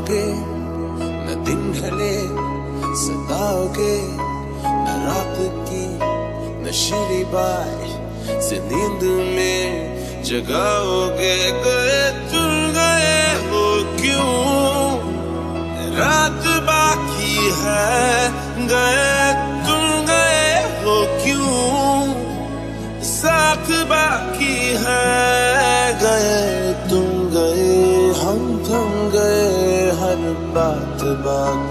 आओगे न दिन ढले सताओगे न रात की नशीली बात से नींद में जगाओगे। गए तुम गए हो क्यों रात बाकी है, गए तुम गए हो क्यों साथ बाकी है। गए तुम गए हम थम गए हर बात बाकी